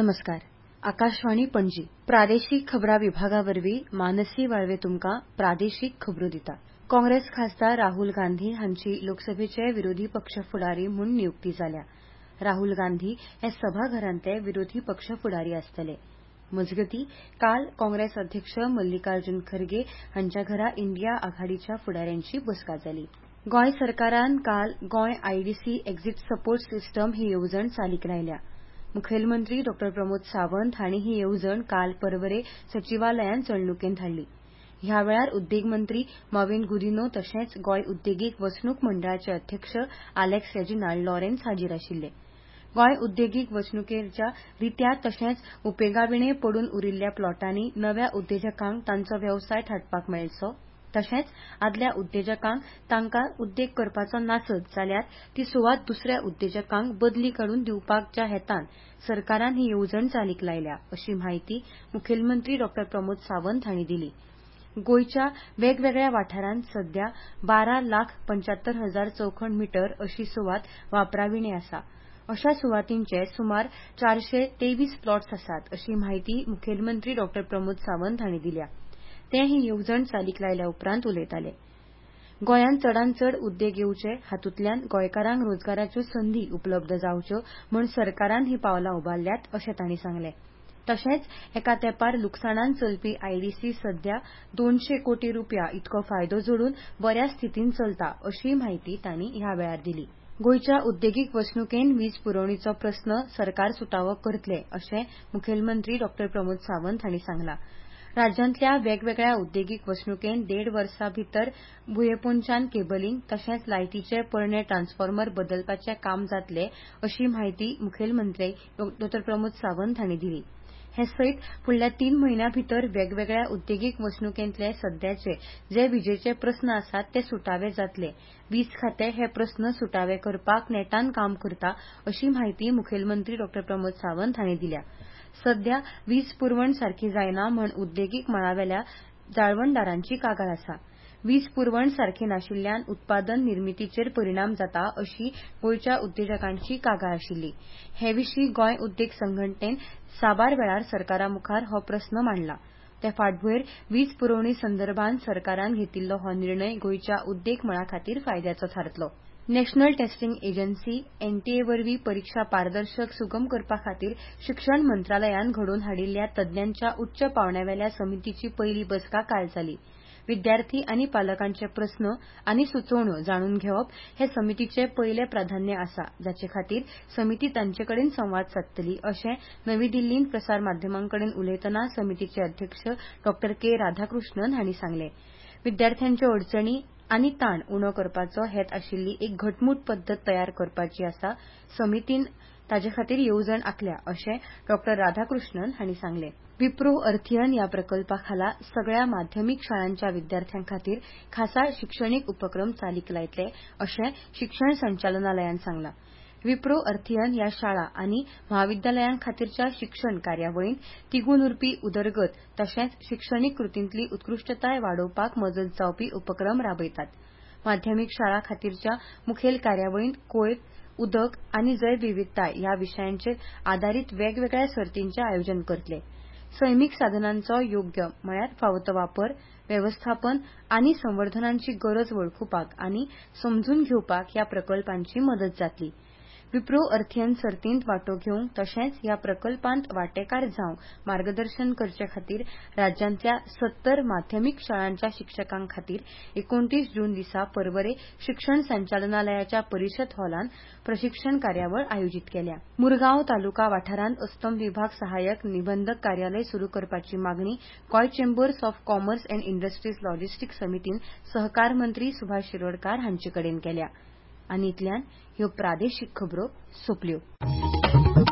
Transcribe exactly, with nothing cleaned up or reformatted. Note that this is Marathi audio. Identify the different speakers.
Speaker 1: नमस्कार. आकाशवाणी पणजी प्रादेशिक खबरां विभागावरवीं मानसी वाळवे तुमकां प्रादेशीक खबरो दिता. काँग्रेस खासदार राहुल गांधी हांची लोकसभेचे विरोधी पक्ष फुडारी म्हूण नियुक्ती जाल्या. राहुल गांधी हे सभाघरांतले विरोधी पक्ष फुडारी आसतले. मजगतीं काल काँग्रेस अध्यक्ष मल्लिकार्जुन खरगे हांच्या घरा इंडिया आघाडीच्या फुडाऱ्यांची बसका जाली. गोंय सरकारान काल Goem IDC exit support system ही येवजण चालीक लायल्या. मुखेलमंत्री डॉ प्रमोद सावंत हांणी ही येवजण काल पर्वरे सचिवालयान चलणुकेंत हाडली. ह्या वेळार उद्देग मंत्री मॉविन गुदिन्हो तशेंच गोंय उद्देगीक वचणूक मंडळाचे अध्यक्ष आलेक्स रेजिनाल्ड लॉरेन्स हाजीर आशिल्ले. गोंय उद्देगीक वचणुकेच्या रित्या तशेंच उपेगाविणे पडून उरिल्ल्या प्लॉटांनी नव्या उद्देजकांक तांचो वेवसाय थाटपाक मेळचो तशेंच आदल्या उद्देजकांक तांकां उद्देग करपाचो नासत जाल्यार ती सुवात दुसऱ्या उद्देजकांक बदली काडून दिवपाच्या हेतान सरकारान ही येवजण चालीक लायल्या अशी म्हायती मुखेलमंत्री डॉ प्रमोद सावंत हांणी दिली. गोंयच्या वेगवेगळ्या वाठारांत सध्या बारा लाख पंच्यात्तर हजार चौखण मिटर अशी सुवात वापराविणे आसा. अशा सुवातींचे सुमार चारशे तेवीस प्लॉट्स आसात अशी म्हायती मुखेलमंत्री डॉ प्रमोद सावंत हांणी दिल्या. ते ही येवजण चालीक लायल्या उपरांत उलयताले. गोंयांत चडांत चड उद्देग येवचे हातूंतल्यान गोंयकारांक रोजगाराच्यो संदी उपलब्ध जावच्यो म्हूण सरकारान ही पावलां उबारल्यात अशें तांणी सांगलें. तशेंच एका तेंपार लुकसाणान चलपी आयडीसी सध्या दोनशे कोटी रुपया इतको फायदो जोडून बऱ्या स्थितीन चलता अशी म्हायती तांणी ह्या वेळार दिली. गोंयच्या उद्देगीक वचणुकेन वीज पुरवणीचो प्रस्न सरकार सुटावो करतले अशें मुखेलमंत्री डॉ प्रमोद सावंत हांणी सांगलां. राज्यांतल्या वेगवेगळ्या उद्देगीक वचणुकेन देड वर्सा भितर भुंयेपोंच्यान केबलींग तशेंच लायटीचे परणे ट्रान्सफॉर्मर बदलपाचें काम जातलें अशी म्हायती मुखेलमंत्री डॉ प्रमोद सावंत हांणी दिली. हे सयत फुडल्या तीन म्हयन्यां भितर वेगवेगळ्या उद्देगीक वचणुकेंतले सध्याचे जे विजेचे प्रस्न आसात ते सुटावे जातले. वीज खातें हे प्रस्न सुटावे करपाक नेटान काम करता अशी म्हायती मुखेलमंत्री डॉ प्रमोद सावंत हांणी दिल्या. सध्या वीज पुरवण सारखी जायना म्हूण उद्देगीक मळावेल्या जाळवणदारांची कागाळ आसा. वीज पुरवण सारखी नाशिल्ल्यान उत्पादन निर्मितीचेर परिणाम जाता अशी गोंयच्या उद्देजकांची कागाळ आशिल्ली. हे विशीं गोंय उद्देग संघटनेन साबार वेळार सरकारा मुखार हो प्रस्न मांडला. ते फाटभुंयेर वीज पुरवणी संदर्भात सरकारान घेतिल्लो हो निर्णय गोंयच्या उद्देग मळा खातीर फायद्याचो थारतलो. नॅशनल टेस्टिंग एजन्सी एनटीए वरवीं परीक्षा पारदर्शक सुगम करपा खातीर शिक्षण मंत्रालयान घडोवन हाडिल्ल्या तज्ञांच्या उच्च पांवड्यावेल्या समितीची पयली बसका काल जाली. विद्यार्थी आनी पालकांचे प्रस्न आनी सुचोवण्यो जाणून घेवप हे समितीचे पयले प्राधान्य आसा जाचे खातीर समिती तांचे कडेन संवाद सादतली अशें नवी दिल्लींत प्रसार माध्यमांकडेन उलयतना समितीचे अध्यक्ष डॉ के राधाकृष्णन हांणी सांगलें. विद्यार्थ्यांच्यो अडचणी आनी ताण उणो करपाचो हेत आशिल्ली एक घटमूट पद्दत तयार करपाची आसा. समितीन ताचे खातीर येवजण आंखल्या अशें डॉ राधाकृष्णन हांणी सांगलें. विप्रो अर्थियन ह्या प्रकल्पा खाला सगळ्या माध्यमीक शाळांच्या विद्यार्थ्यां खातीर खासा शिक्षणीक उपक्रम चालीक लायतले अशें शिक्षण संचालनालयान सांगलां. विप्रो अर्थियन ह्या शाळा आनी म्हाविद्यालयां खातीरच्या शिक्षण कार्यावळींत तिगून उरपी उदरगत तशेंच शिक्षणीक कृतींतली उत्कृश्टताय वाडोवपाक मजत जावपी उपक्रम राबयतात. माध्यमीक शाळा खातीरच्या मुखेल कार्यावळींत कोयर, उदक आनी जैवविविधताय ह्या विशयांचेर आदारीत वेगवेगळ्या सर्तींचें आयोजन करतले. सैमीक साधनांचो योग्य म्हळ्यार फावो तो वापर, वेवस्थापन आनी संवर्धनांची गरज वळखुपाक आनी समजून घेवपाक ह्या प्रकल्पांची मदत जातली. विप्रो अर्थियन सर्तींत वांटो घेवंक तशेंच ह्या प्रकल्पांत वांटेकार जावंक मार्गदर्शन करचे खातीर राज्यांतल्या सत्तर माध्यमीक शाळांच्या शिक्षकां खातीर एकुणतीस जून दिसा पर्वरे शिक्षण संचालनालयाच्या परिशद हॉलांत प्रशिक्षण कार्यावळ आयोजीत केल्या. मुरगांव तालुका वाठारांत अस्तम विभाग सहाय्यक निबंधक कार्यालय सुरू करपाची मागणी Goem chambers of commerce and industries logistic समितीन सहकार मंत्री सुभाष शिरोडकार हांचे कडेन केल्या. आनी इतल्यान ह्यो प्रादेशीक खबरो सोंपल्यो.